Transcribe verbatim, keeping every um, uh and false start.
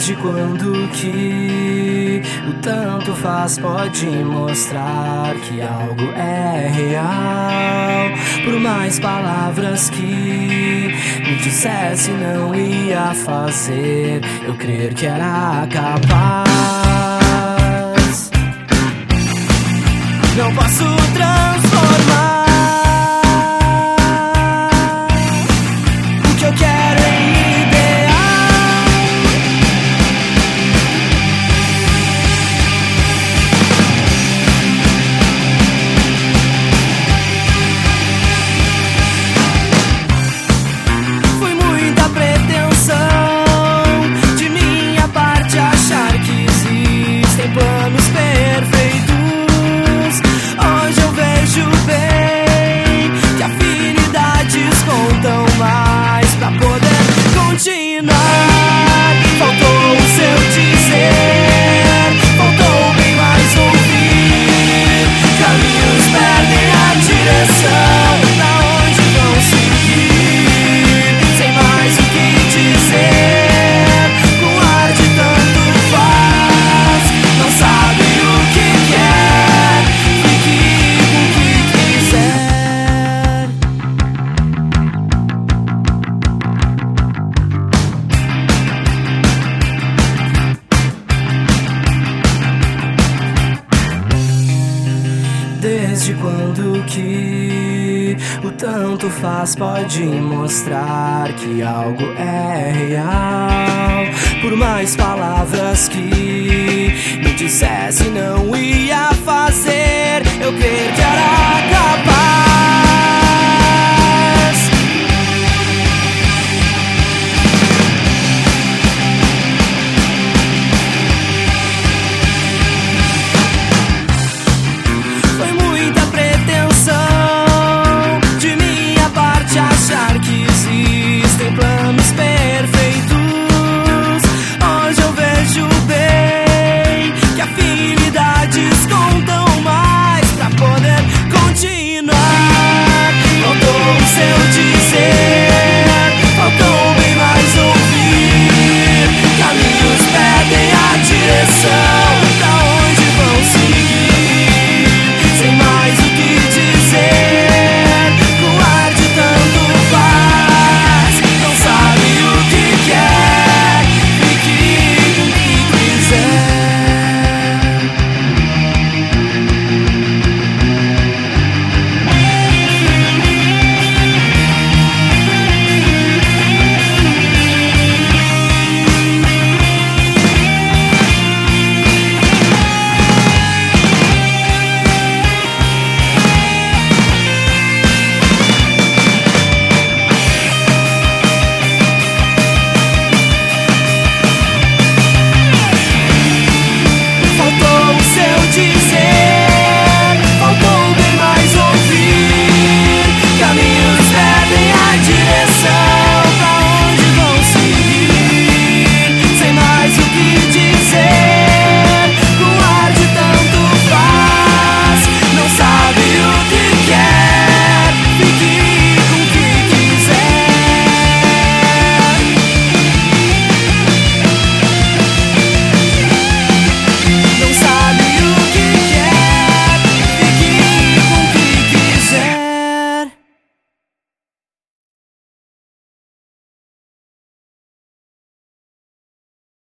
Desde quando que o tanto faz pode mostrar que algo é real? Por mais palavras que me dissesse não ia fazer eu crer que era capaz. Não posso transformar o que eu quero em planos perfeitos. Hoje eu vejo bem que afinidades contam mais pra poder continuar. Faltou o seu dizer, faltou bem mais ouvir. Caminhos perdem a direção, pra onde vão seguir? Sem mais o que dizer, com ar de tanto faz. Não sabe o que quer, fique com o que quiser. Desde quando que o tanto faz pode mostrar que algo é real? Por mais palavras que me dissesse não ia fazer eu